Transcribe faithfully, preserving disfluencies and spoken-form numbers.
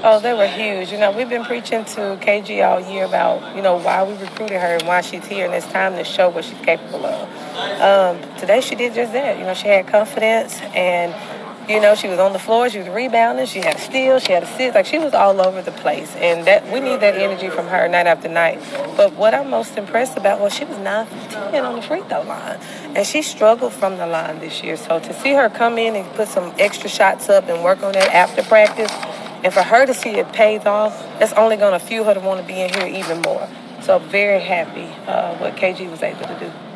Oh, they were huge. You know, we've been preaching to K G all year about, you know, why we recruited her and why she's here, and it's time to show what she's capable of. Um, today she did just that. You know, she had confidence, and, you know, she was on the floor, she was rebounding, she had a steal, she had a assist. Like, she was all over the place, and that we need that energy from her night after night. But what I'm most impressed about was she was nine for ten on the free throw line, and she struggled from the line this year. So to see her come in and put some extra shots up and work on that after practice, and for her to see it pays off, that's only going to fuel her to want to be in here even more. So very happy uh, what K G was able to do.